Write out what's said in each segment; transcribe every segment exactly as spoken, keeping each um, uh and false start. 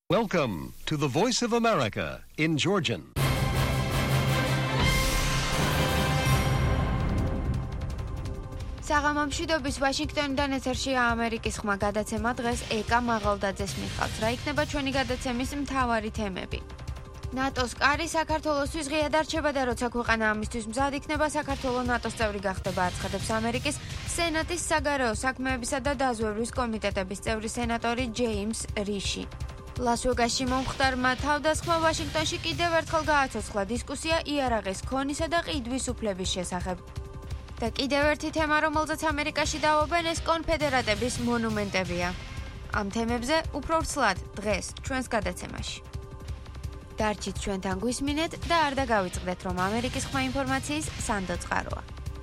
Welcome to the Voice of America in Georgian. საღამომშვიდობის ვაშინგტონიდან ეთერშია ამერიკის ხმა გადაცემა დღეს ეკა მაღალდაძეს მიყავს. რა იქნება ჩვენი გადაცემის მთავარი თემები? ნატოს კარი საქართველოსთვის ღია დარჩება და როცა ქვეყანა ამისთვის მზად იქნება, საქართველო ნატოს წევრი გახდება, აცხადებს ამერიკის სენატის საგარეო საქმეებისა და დაზვერვის კომიტეტების წევრი სენატორი ჯეიმს რიში. ლას-ვეგასში მომხდარმა თავდასხმა ვაშინგტონში კიდევ ერთხელ გააცოცხლა დისკუსია იარაღის ქონისა და ყიდვის უფლების შესახებ. და კიდევ ერთი თემა, რომელზეც ამერიკაში დაობენ, ეს კონფედერატების მონუმენტებია. ამ თემებზე უფრო ვრცლად დღეს ჩვენს გადაცემაში. დარჩით ჩვენთან გვისმინეთ და არ დაგავიწყდეთ, რომ ამერიკის ხმა ინფორმაციის სანდო წყაროა.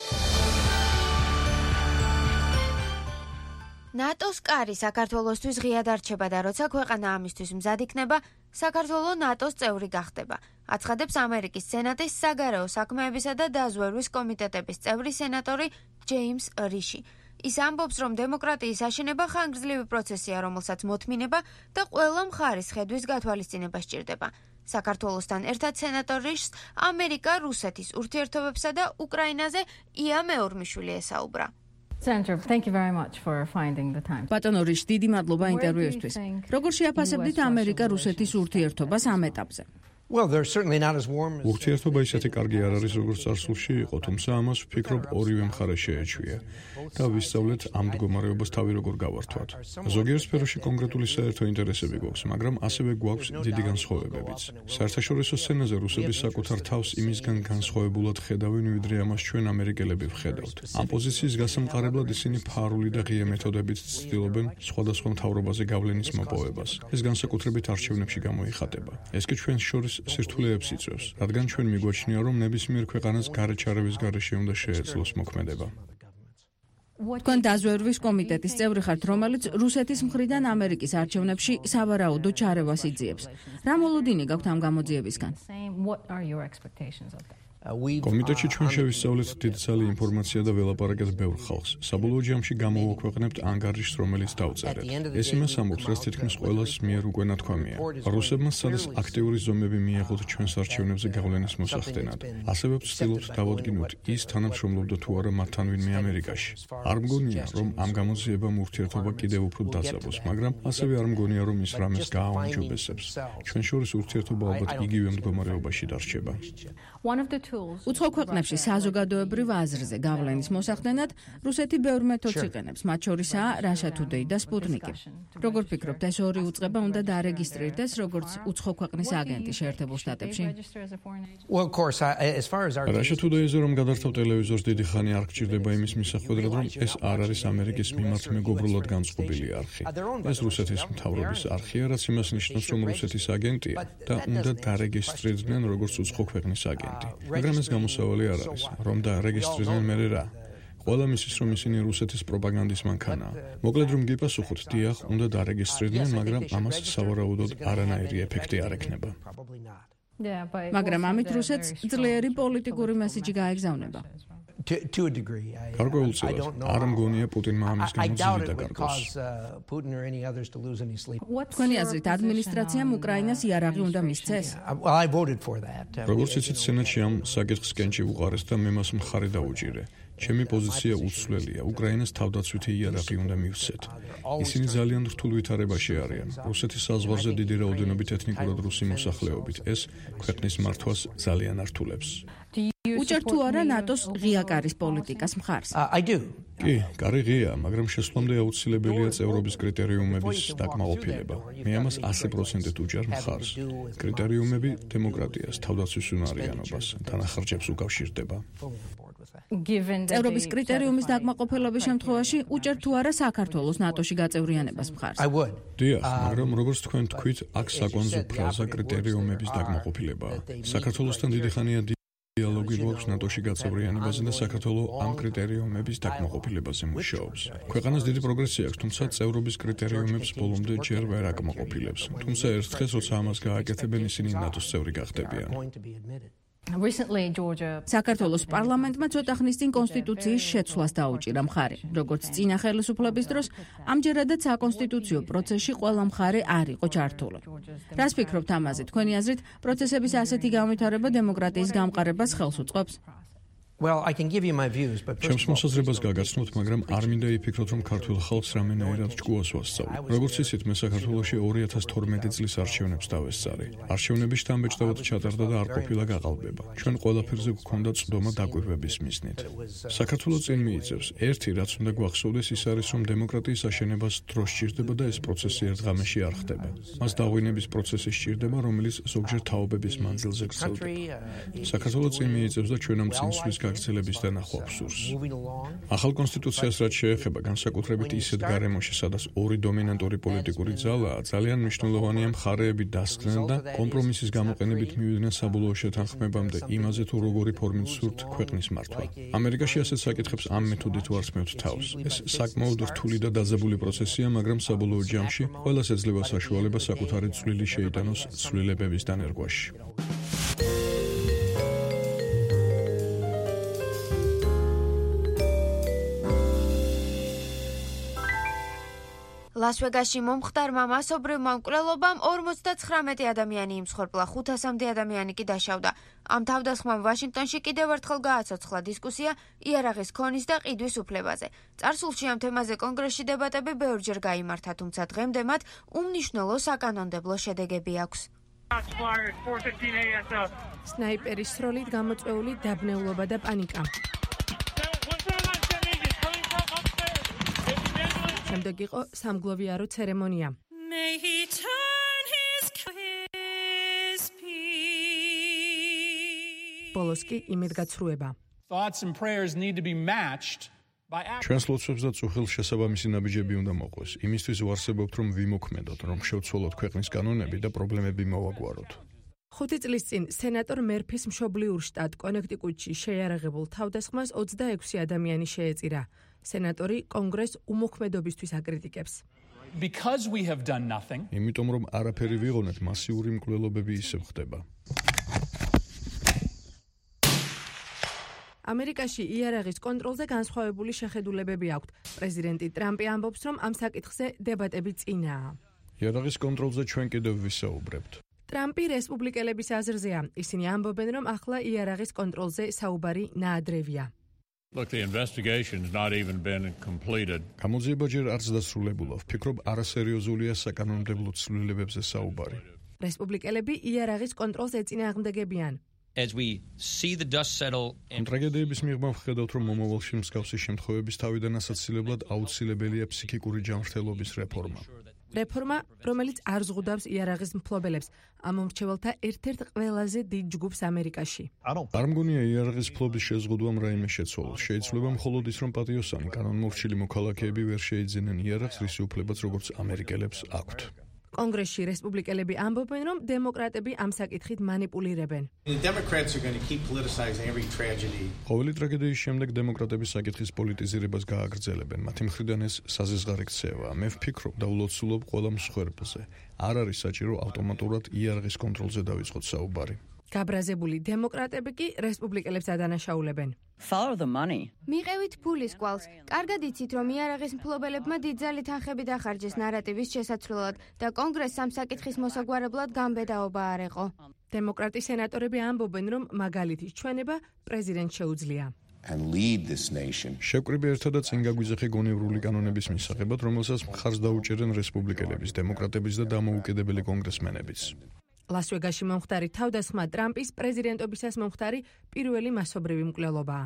ნატოს კარი საქართველოსთვის ღია დარჩება და როცა ქვეყანა ამისთვის მზად იქნება, საქართველო ნატოს წევრი გახდება, აცხადებს ამერიკის სენატის საგარეო საქმეებისა და დაზვერვის კომიტეტების წევრი სენატორი ჯეიმს რიში. ის ამბობს, რომ დემოკრატიის აშენება ხანგრძლივი პროცესია, რომელსაც მოთმინება და ყველა მხარის ხედვის გათვალისწინება სჭირდება. საქართველოსთან ერთად სენატორ რიშს ამერიკა რუსეთის ურთიერთობებსა და უკრაინაზე ია მეორმიშვილი ესაუბრა. Senator, thank you very much for finding the time. ბატონო რიშ, დიდი მადლობა ინტერვიუსთვის. როგორ შეაფასებდით ამერიკა-რუსეთის ურთიერთობას ამ ეტაპზე? Well, they're certainly not as warm as ურთიერთობა ისეთი კარგი არ არის, როგორც წარსულში იყო, თუმცა ამას ვფიქრობ ორივე მხარე შეეჩვია და ვისწავლეთ ამ მდგომარეობას თავი როგორ გავართვათ. ზოგიერთ სფეროში კონკრეტული საერთო ინტერესები გვაქვს, მაგრამ ასევე გვაქვს დიდი განსხვავებებიც. საერთაშორისო სცენაზე რუსები საკუთარ თავს იმისგან განსხვავებულად ხედავენ, ვიდრე ამას ჩვენ ამერიკელები ვხედავთ. ამ პოზიციის გასამყარებლად ისინი ფარული და ღია მეთოდებით ცდილობენ სხვადასხვა მთავრობაზე გავლენის მოპოვებას. ეს განსაკუთრებით არჩევნებში გამოიხატება. ეს კი ჩვენს შორის სირთულეებს იწვევს, რადგან ჩვენ მიგვაჩნია, რომ ნებისმიერ ქვეყანას გარეჩარების გარეშე უნდა შეეძლოს მოქმედება. თქვენ დაზვერვის კომიტეტის წევრი ხართ, რომელიც რუსეთის მხრიდან ამერიკის არჩევნებში სავარაუდო ჩარევას იძიებს. რა მოლოდინი გაქვთ ამ გამოძიებისგან? What are your expectations of that? კომიტეტში ჩვენ შევისწავლეთ დიდძალი ინფორმაცია და ველაპარაკეთ ბევრ ხალხს. საბოლოო ჯამში გამოვაქვეყნებთ ანგარიშს, რომელიც დავწერეთ. ეს იმას ამბობს, რაც თითქმის ყველას მიერ უკვე ნათქვამია. რუსებმა სადაც აქტიური ზომები მიიღოთ ჩვენს არჩევნებზე გავლენის მოსახდენად. ასევე ვცდილობთ დავადგინოთ, ის თანამშრომლობდა თუ არა მათთან ვინმე ამერიკაში. არ მგონია, რომ ამ გამოძიებამ ურთიერთობა კიდევ უფრო დაძაბოს, მაგრამ ასევე არ მგონია, რომ ის რამეს გააუმჯობესებს. ჩვენ შორის ურთიერთობა ალბათ იგივე მდგომარეობაში დარჩება. One of the უცხო ქვეყნებში საზოგადოებრივ აზრზე გავლენის მოსახდენად რუსეთი ბევრ მეთოდს იყენებს, მათ შორისაა Russia Today და Sputnik-ი. როგორ ფიქრობთ, ეს ორი უწყება უნდა დარეგისტრირდეს როგორც უცხო ქვეყნის აგენტი შეერთებულ შტატებში? Well, of course, as far as our Russia Today-ზე რომ გადართავ ტელევიზორს დიდი ხანი არ გჭირდება იმის მისახვედრად, რომ ეს არ არის ამერიკის მიმართ მეგობრულად განწყობილი არხი. ეს რუსეთის მთავრობის არხია, რაც იმას ნიშნავს, რომ რუსეთის აგენტია და უნდა დარეგისტრირდნენ როგორც უცხო ქვეყნის აგენტი. მაგრამ ეს გამოსავალი არ არის, რომ და რეგისტრირდნენ მერე რა. ყველა მისის, რომ ისინი რუსეთის პროპაგანდის მანქანაა. მოკლედ რომ გიპასუხოთ, დიახ, უნდა დარეგისტრირდნენ, მაგრამ ამას სავარაუდოდ არანაირი ეფექტი არ ექნება. მაგრამ ამით რუსეთს ძლიერი პოლიტიკური მესიჯი გაეგზავნება. To, to a degree. I, გარკვეულწილად, არ მგონია პუტინმა ამის გამო ძილი დაკარგოს. Putin or any others to lose any sleep. თქვენი აზრით, ადმინისტრაციამ უკრაინას იარაღი უნდა მისცეს? Well, I voted for that. როგორც იცით, სენატში ამ საკითხს კენჭი უყარეს და მე მას მხარი დაუჭირე. ჩემი პოზიცია უცვლელია. უკრაინას თავდაცვითი იარაღი უნდა მივსცეთ. ისინი ძალიან რთულ ვითარებაში არიან. რუსეთის საზღვარზე დიდი რაოდენობით ეთნიკურად რუსი მოსახლეობით. ეს ქვეყნის მართვას ძალიან ართულებს. უჭერთ თუ არა ნატოს ღია კარის პოლიტიკას მხარს? I do. კი, კარი ღია, მაგრამ შესვლამდე აუცილებელია წევრობის კრიტერიუმების დაკმაყოფილება. მე ამას ათი პროცენტით უჭერ მხარს. კრიტერიუმები დემოკრატიას, თავდაცვის უნარიანობას, თანახარჯებს უკავშირდება. წევრობის კრიტერიუმის დაკმაყოფილების შემთხვევაში უჭერთ თუ არა საქართველოს ნატოში გაწევრიანებას მხარს? I would. დიახ, მაგრამ როგორც თქვენ თქვით, აქ საკონზო ფრაზა კრიტერიუმების დაკმაყოფილებაა. საქართველოსთან დიდი ხანია დიალოგი გვაქვს ნატოში გაწევრიანებაზე და საქართველო ამ კრიტერიუმების დაკმაყოფილებაზე მუშაობს. ქვეყანას დიდი პროგრესი აქვს, თუმცა წევრობის კრიტერიუმებს ბოლომდე ჯერ ვერ აკმაყოფილებს. თუმცა ერთ დღეს, როცა ამას გააკეთებენ, ისინი ნატოს წევრი გახდებიან. Recently, Georgia საქართველოს პარლამენტმა ცოტა ხნის წინ კონსტიტუციის შეცვლას დაუჭირა მხარი. როგორც წინა ხელისუფლების დროს, ამჯერადაც საკონსტიტუციო პროცესში ყველა მხარე არ იყო ჩართული. რას ფიქრობთ ამაზე? თქვენი აზრით, პროცესების ასეთი განვითარება დემოკრატიის გამყარებას ხელს უწყობს? Well, I can give you my views, but ჩემს მოსაზრებას გაგაცნოთ, მაგრამ არ მინდა იფიქროთ, რომ ქართულ ხალხს რამენაირად ჭკუას ვასწავლე. როგორც იცით, მე საქართველოში ორი ათას თორმეტი წლის არჩევნებს დავესწარი. არჩევნების შთამბეჭდავად ჩატარდა და არ ყოფილა გაყალბება. ჩვენ ყველაფერზე გვქონდა წვდომა დაკვირვების მიზნით. საქართველოს წინ მიიწევს. ერთი, რაც უნდა გვახსოვდეს, ის არის, რომ დემოკრატიის აშენებას დრო სჭირდება და ეს პროცესი ერთ ღამეში არ ხდება. მას დაღვინების პროცესი სჭირდება, რომელიც ზოგჯერ თაობების მანძილზე გრძელდება. საქართველოს წინ მიიწევს და ჩვენამ წინსვლის გაგრძელების დანახვა სურს. ახალ კონსტიტუციას რაც შეეხება, განსაკუთრებით ისეთ გარემოში, სადაც ორი დომინანტური პოლიტიკური ძალაა, ძალიან მნიშვნელოვანია მხარეები დასცდნენ და კომპრომისის გამოყენებით მივიდნენ საბოლოო შეთანხმებამდე იმაზე, თუ როგორი ფორმით სურთ ქვეყნის მართვა. ამერიკაში ასეთ საკითხებს ამ მეთოდით ვარსმევთ თავს. ეს საკმაოდ რთული და დაძაბული პროცესია, მაგრამ საბოლოო ჯამში ყველას ეძლევა საშუალება საკუთარი წვლილი შეიტანოს ცვლილებების დანერგვაში. ლას-ვეგასში მომხდარმა მასობრივ მომკვლელობამ ორმოცდაცხრამეტი ადამიანი იმსხვრპლა, ხუთასამდე ადამიანი კი დაშავდა. ამ თავდასხმამ ვაშინგტონში კიდევ ერთხელ გააცოცხლა დისკუსია იარაღის ქონის და ყიდვის უფლებაზე. წარსულში ამ თემაზე კონგრესში დებატები ბევრჯერ გაიმართა, თუმცა დღემდე მათ უმნიშვნელო საკანონმდებლო შედეგები აქვს. სნაიპერის სროლით გამოწვეული დაბნეულობა და პანიკა. შემდეგ იყო სამგლოვიარო ცერემონია. ბოლოს კი იმედგაცრუება. ჩვენს ლოცვებს და წუხილს შესაბამისი ნაბიჯები უნდა მოყვეს. იმისთვის ვარსებობთ, რომ ვიმოქმედოთ, რომ შევცვალოთ ქვეყნის კანონები და პრობლემები მოვაგვაროთ. ხუთი წლის წინ სენატორ მერფის მშობლიურ შტატ კონექტიკუტში შეიარაღებულ თავდასხმას ოცდაექვსი ადამიანი შეეწირა. სენატორი კონგრესს უმოქმედობისთვის აკრიტიკებს. იმიტომ რომ არაფერი ვიღონეთ, მასიური მკვლელობები ისევ ხდება. ამერიკაში იარაღის კონტროლზე განსხვავებული შეხედულებები აქვთ. პრეზიდენტი ტრამპი ამბობს, რომ ამ საკითხზე დებატები წინაა. იარაღის კონტროლზე ჩვენ კიდევ ვისაუბრებთ. ტრამპი რესპუბლიკელების აზრზეა. ისინი ამბობენ, რომ ახლა იარაღის კონტროლზე საუბარი ნაადრევია. Look, the investigation's not even been completed. გამოძიება ჯერ არც დასრულებულა. ვფიქრობ, არასერიოზულია საკანონმდებლო ცვლილებებზე საუბარი. რესპუბლიკელები იარაღის კონტროლს ეწინააღმდეგებიან. As we see the dust settle and ტრაგედიების მიღმა ვხედავთ, რომ მომავალში მსგავსი შემთხვევების თავიდან ასაცილებლად აუცილებელია ფსიქიკური ჯანმრთელობის რეფორმა. რეფორმა, რომელიც არ ზღუდავს იარაღის მფლობელებს, ამ მომრჩეველთა ერთ-ერთ ყველაზე დიდ ჯგუფს ამერიკაში. არ მგონია იარაღის მფლობის შეზღუდვამ რაიმე შეცვალოს. შეიძლება მხოლოდ ის, რომ პატიოსანი კანონმორჩილი მოქალაქეები ვერ შეიძენენ იარაღს, რის უფლებაც როგორც ამერიკელებს აქვთ. კონგრესში რესპუბლიკელები ამბობენ, რომ დემოკრატები ამ საკითხით манипуლირებენ. ყოველი ტრაგედიის შემდეგ დემოკრატები საკითხის პოლიტიზირებას გააგრძელებენ. მათი მხრიდან ეს საზღვარი ქცევა. მე ვფიქრობ და ვლოცულობ ყველა მსხვერპლზე. არ არის საჭირო ავტომატურად იარაღის კონტროლზე დავიწყოთ საუბარი. გაბრაზებული დემოკრატები კი რესპუბლიკელებს ადანაშაულებენ. Follow the money. მიყევით ფულის კვალს. კარგად იცით, რომ იარაღის მფლობელებმა დიდძალი თანხები დახარჯეს ნარატივის შესაცვლელად და კონგრესს ამ საკითხის მოსაგვარებლად გამბედაობა არ ეყო. დემოკრატი სენატორები ამბობენ, რომ მაგალითის ჩვენება პრეზიდენტს შეუძლია. and lead this nation. შევკრიბე ერთადაც წინ გაგვიძახე გონივრული კანონების მისაღებად, რომელსაც მხარს დაუჭერენ რესპუბლიკელების, დემოკრატების და დამოუკიდებელი კონგრესმენებიც. ლას-ვეგასში მომხდარი თავდასხმა ტრამპის პრეზიდენტობისას მომხდარი პირველი მასობრივი მკვლელობაა.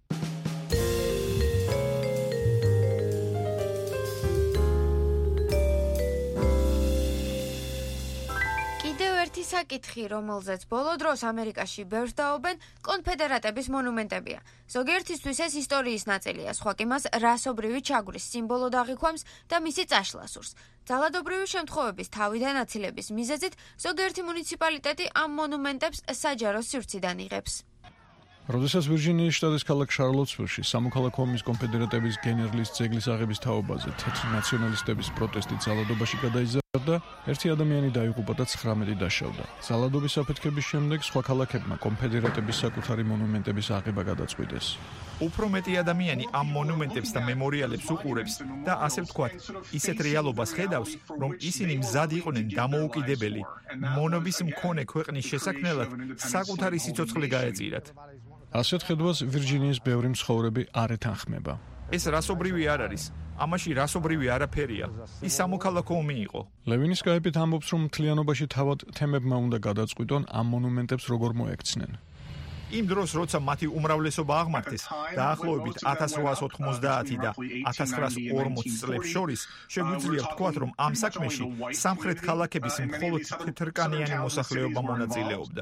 კიდევ ერთი საკითხი, რომელზეც ბოლო დროს ამერიკაში ბევრს დაობენ, კონფედერატების მონუმენტებია. ზოგიერთისთვის ეს ისტორიის ნაწილია, სხვა კი მას რასობრივი ჩაგვრის სიმბოლოდ აღიქვამს და მისი წაშლა სურს. ძალადობრივი შემთხვევების თავიდან აცილების მიზეზით ზოგიერთი მუნიციპალიტეტი ამ მონუმენტებს საჯარო სივრციდან იღებს. როდესაც ვირჯინიის შტატის ქალაქ შარლოტსვილში სამოქალაქო ომის კონფედერატების გენერლის ძეგლის აღების თაობაზე თეთრი ნაციონალისტების პროტესტი ძალადობაში გადაიზარდა, და ერთი ადამიანი დაიღუპა და ცხრამეტი დაშავდა. ზალადობის აფეთქების შემდეგ სხვა ქალაქებმა კონფედერატების საკუთარი მონუმენტების აღება გადაწყვიტეს. უფრო მეტი ადამიანი ამ მონუმენტებს და მემორიალებს უყურებს და ასე ვთქვათ, ისეთ რეალობას ხედავს, რომ ისინი მზად იყვნენ დამოუკიდებელი მონობის მქონე ქვეყნის შესაქმნელად საკუთარი სიცოცხლე გაეწირათ. ასეთ ხედვას ვირჯინიის ბევრი მცხოვრები არ ეთანხმება. ეს რასობრივი არ არის. ამაში რასობრივი არაფერია. ის სამოქალაქო ომი იყო. ლევინის გაებით ამბობს, რომ მთლიანობაში თავად თემებმა უნდა გადაწყვიტონ ამ მონუმენტებს როგორ მოექცნენ. იმ დროს, როცა მათი უმრავლესობა აღმართეს, დაახლოებით ათას რვაას ოთხმოცდაათი და ათას ცხრაას ორმოცი წლებს შორის, შეგვიძლია ვთქვათ, რომ ამ საქმეში სამხრეთ ქალაქების მხოლოდ თეთრკანიანი მოსახლეობა მონაწილეობდა.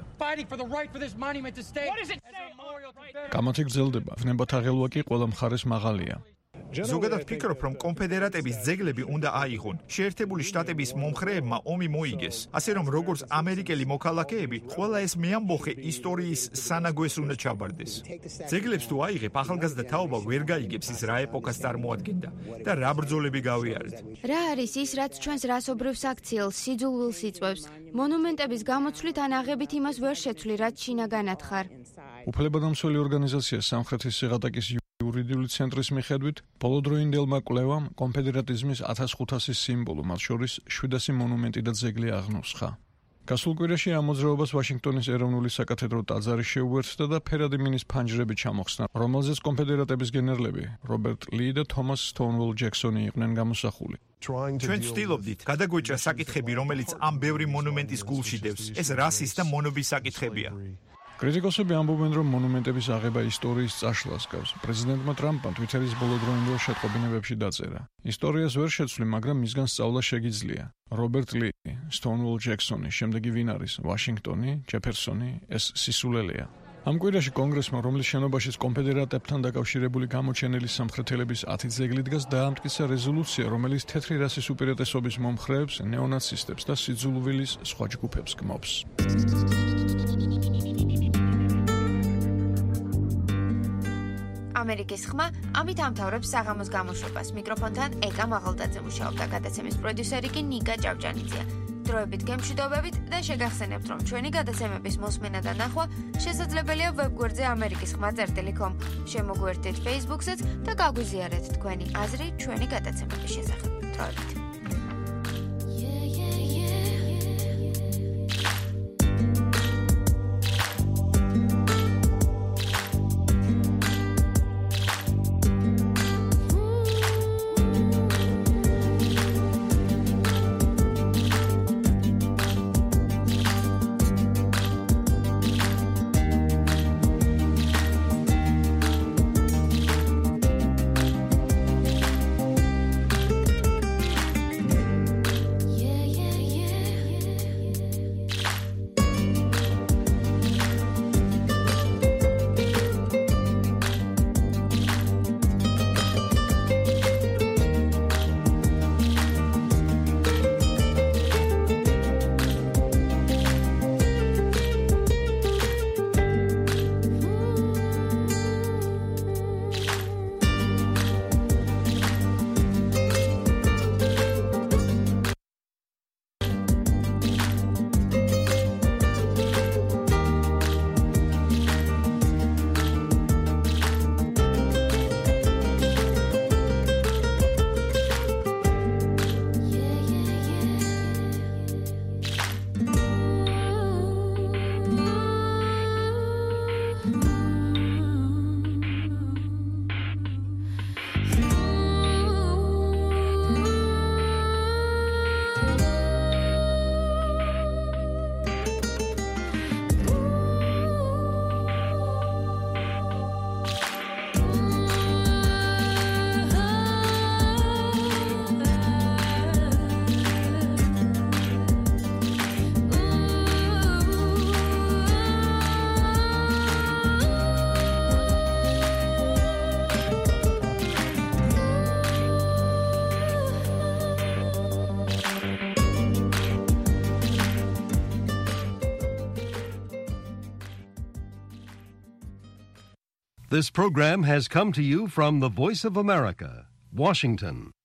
კამათი გრძელდება, ვნებათაღელვა კი ყველა მხარეს მაღალია. ზოგადად ფიქრობ, რომ კონფედერატების ძეგლები უნდა აიღონ. შეერთებული შტატების მომხრეებმა ომი მოიგეს. ასე რომ როგორც ამერიკელი მოქალაქეები, ყველა ეს მეამბოხე ისტორიის სანაგვეს უნდა ჩაბარდეს. ძეგლებს თუ აიღებ, ახალგაზრდა თაობა ვერ გაიგებს ის რა ეპოქას წარმოადგენდა და რა ბრძოლები გავიარეთ. რა არის ის, რაც ჩვენს რასობრივ საქციელს სიძულვილს იწვევს? მონუმენტების გამოცვლით ან აღებით იმას ვერ შეცვლი, რაც შინაგანად ხარ. უფლებადამცველი ორგანიზაცია სამხრეთის სიღატაკის იურიდიული ცენტრის მიხედვით, ბოლოდროინდელმა კვლევამ კონფედერატიზმის ათას ხუთასი სიმბოლო, მათ შორის შვიდასი მონუმენტი და ძეგლი აღნუსხა. გასულ კვირაში ამ მოძრაობას ვაშინგტონის ეროვნული საკათედრო ტაძარი შეუერთდა და ფერადი მინის ფანჯრები ჩამოხსნა, რომელზეც კონფედერატების გენერლები რობერტ ლი და თომას სტოუნუოლ ჯექსონი იყვნენ გამოსახული. ჩვენ ვცდილობდით გადაგვეჭრა საკითხები, რომელიც ამ ბევრი მონუმენტის გულში დევს. ეს რასის და მონობის საკითხებია. კრიტიკოსები ამბობენ, რომ მონუმენტების აღება ისტორიის წაშლას გავს. პრეზიდენტმა ტრამპმა თვიტერის ბოლოდროინდელ შეტყობინებებში დაწერა. ისტორიას ვერ შეცვლი, მაგრამ მისგან სწავლა შეგიძლია. რობერტ ლი, სტოუნუოლ ჯექსონი, შემდეგი ვინ არის? ვაშინგტონი, ჯეფერსონი, ეს სისულელეა. ამ კვირაში კონგრესმა, რომლის შენობაშიც კონფედერატებთან დაკავშირებული გამოჩენილი სამხრეთელების ათი ძეგლი დგას, დაამტკიცა რეზოლუცია, რომელიც თეთრი რასის უპირატესობის მომხრეებს, ნეონაცისტებს და სიძულვილის სხვა ჯგუფებს გმობს. ამერიკის ხმა ამით ამთავრებს საღამოს გამოშვებას. მიკროფონთან ეკა მაღალდაძე მუშაობდა, გადაცემის პროდიუსერი კი ნიკა ჭავჭანიძეა. დროებით გემშვიდობებით და შეგახსენებთ, რომ ჩვენი გადაცემების მოსმენა და ნახვა შესაძლებელია ვებგვერდზე ამერიკის ხმა წერტილი კომ. შემოგვერთდეთ Facebook-საც და გაგვიზიარეთ თქვენი აზრი ჩვენი გადაცემების შესახებ. დროებით. This program has come to you from the Voice of America, Washington.